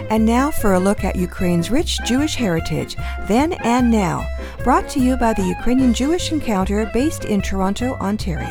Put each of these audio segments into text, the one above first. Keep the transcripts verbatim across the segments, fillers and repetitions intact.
And now for a look at Ukraine's rich Jewish heritage, then and now, brought to you by the Ukrainian Jewish Encounter based in Toronto, Ontario.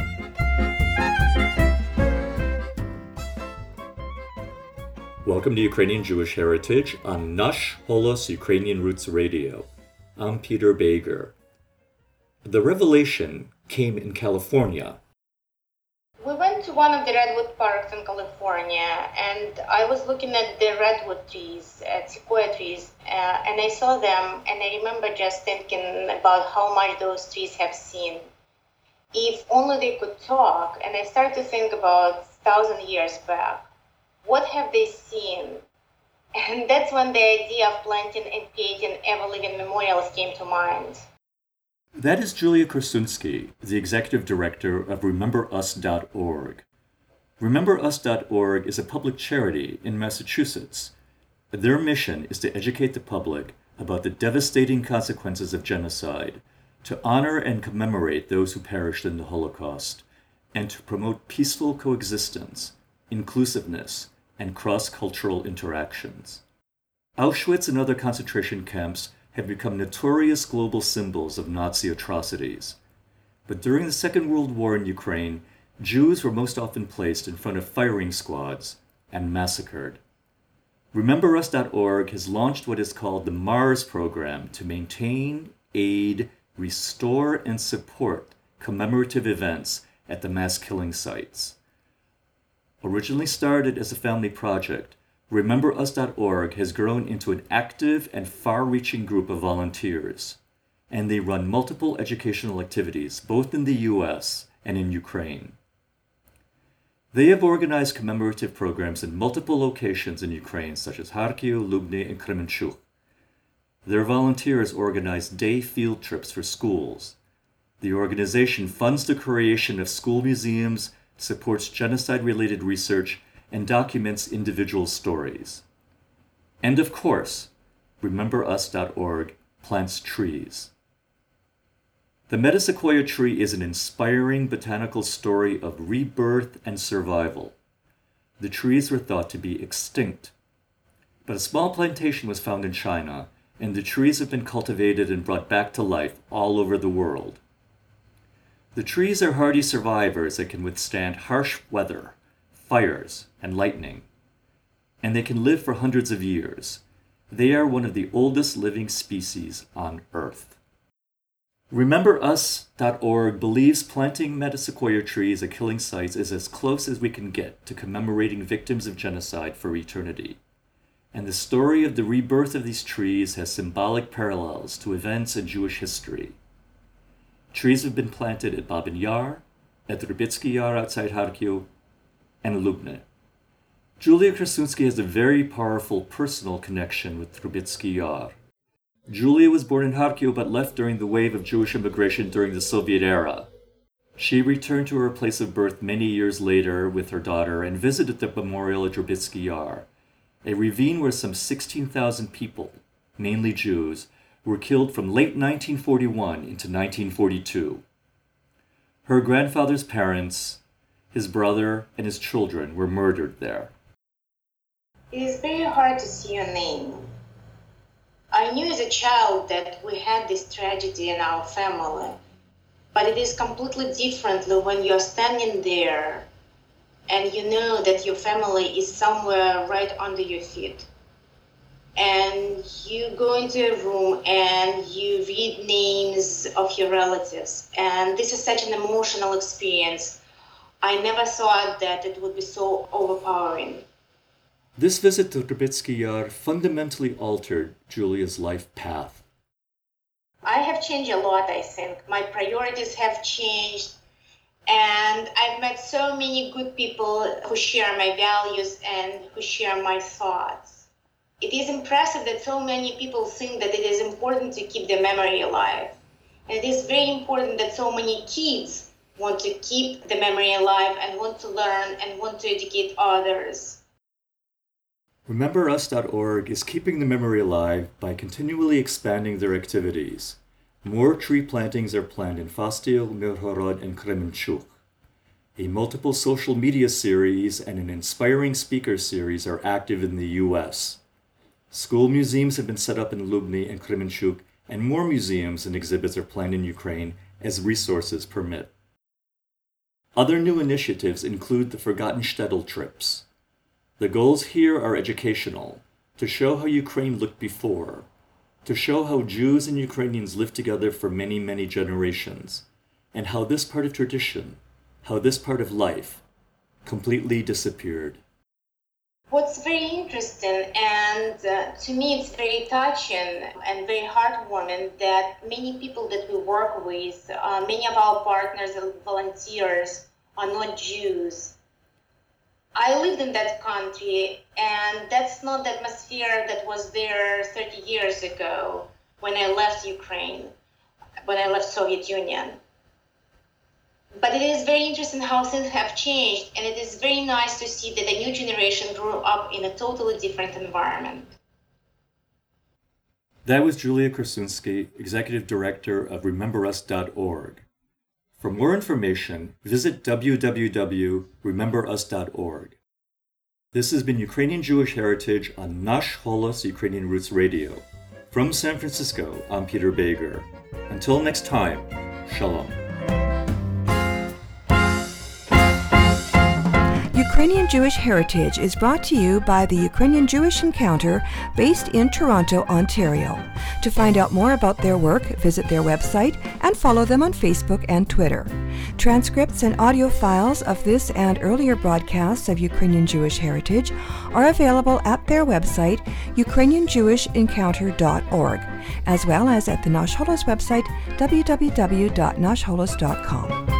Welcome to Ukrainian Jewish Heritage on Nash Holos Ukrainian Roots Radio. I'm Peter Bager. The revelation came in California. We went to one of the redwood parks in California, and I was looking at the redwood trees, at sequoia trees, uh, and I saw them, and I remember just thinking about how much those trees have seen. If only they could talk, and I started to think about thousand years back. What have they seen? And that's when the idea of planting and creating ever-living memorials came to mind. That is Julia Krasunsky, the executive director of Remember Us dot org. Remember Us dot org is a public charity in Massachusetts. Their mission is to educate the public about the devastating consequences of genocide, to honor and commemorate those who perished in the Holocaust, and to promote peaceful coexistence, inclusiveness, and cross-cultural interactions. Auschwitz and other concentration camps have become notorious global symbols of Nazi atrocities. But during the Second World War in Ukraine, Jews were most often placed in front of firing squads and massacred. Remember Us dot org has launched what is called the MARS program to maintain, aid, restore, and support commemorative events at the mass killing sites. Originally started as a family project, Remember Us dot org has grown into an active and far-reaching group of volunteers, and they run multiple educational activities both in the U S and in Ukraine. They have organized commemorative programs in multiple locations in Ukraine, such as Kharkiv, Lubny, and Kremenchuk. Their volunteers organize day field trips for schools. The organization funds the creation of school museums, supports genocide-related research, and documents individual stories. And of course, Remember Us dot org plants trees. The metasequoia tree is an inspiring botanical story of rebirth and survival. The trees were thought to be extinct, but a small plantation was found in China, and the trees have been cultivated and brought back to life all over the world. The trees are hardy survivors that can withstand harsh weather, fires, and lightning, and they can live for hundreds of years. They are one of the oldest living species on Earth. Remember Us dot org believes planting metasequoia trees at killing sites is as close as we can get to commemorating victims of genocide for eternity. And the story of the rebirth of these trees has symbolic parallels to events in Jewish history. Trees have been planted at Babin Yar, at Trubetsky Yar outside Kharkiv, and Lubny. Julia Krasunsky has a very powerful personal connection with Trubetsky Yar. Julia was born in Kharkiv but left during the wave of Jewish immigration during the Soviet era. She returned to her place of birth many years later with her daughter and visited the memorial at Trubetsky Yar, a ravine where some sixteen thousand people, mainly Jews, were killed from late nineteen forty-one into nineteen forty-two. Her grandfather's parents, his brother, and his children were murdered there. It is very hard to see your name. I knew as a child that we had this tragedy in our family, but it is completely different when you're standing there and you know that your family is somewhere right under your feet. And you go into a room and you read names of your relatives. And this is such an emotional experience. I never thought that it would be so overpowering. This visit to Trubetsky Yar fundamentally altered Julia's life path. I have changed a lot, I think. My priorities have changed. And I've met so many good people who share my values and who share my thoughts. It is impressive that so many people think that it is important to keep the memory alive. And it is very important that so many kids want to keep the memory alive and want to learn and want to educate others. Remember Us dot org is keeping the memory alive by continually expanding their activities. More tree plantings are planned in Fastil, Mirhorod, and Kremenchuk. A multiple social media series and an inspiring speaker series are active in the U S. School museums have been set up in Lubny and Kremenchuk, and more museums and exhibits are planned in Ukraine as resources permit. Other new initiatives include the Forgotten Shtetl trips. The goals here are educational, to show how Ukraine looked before, to show how Jews and Ukrainians lived together for many, many generations, and how this part of tradition, how this part of life, completely disappeared. What's very interesting, and uh, to me it's very touching and very heartwarming, that many people that we work with, uh, many of our partners and volunteers are not Jews. I lived in that country, and that's not the atmosphere that was there thirty years ago when I left Ukraine, when I left Soviet Union. But it is very interesting how things have changed, and it is very nice to see that a new generation grew up in a totally different environment. That was Julia Krasunsky, Executive Director of Remember Us dot org. For more information, visit w w w dot remember us dot org. This has been Ukrainian Jewish Heritage on Nash Holos Ukrainian Roots Radio. From San Francisco, I'm Peter Bager. Until next time, Shalom. Ukrainian Jewish Heritage is brought to you by the Ukrainian Jewish Encounter, based in Toronto, Ontario. To find out more about their work, visit their website and follow them on Facebook and Twitter. Transcripts and audio files of this and earlier broadcasts of Ukrainian Jewish Heritage are available at their website, ukrainian jewish encounter dot org, as well as at the Nash Holos website, w w w dot nash holos dot com.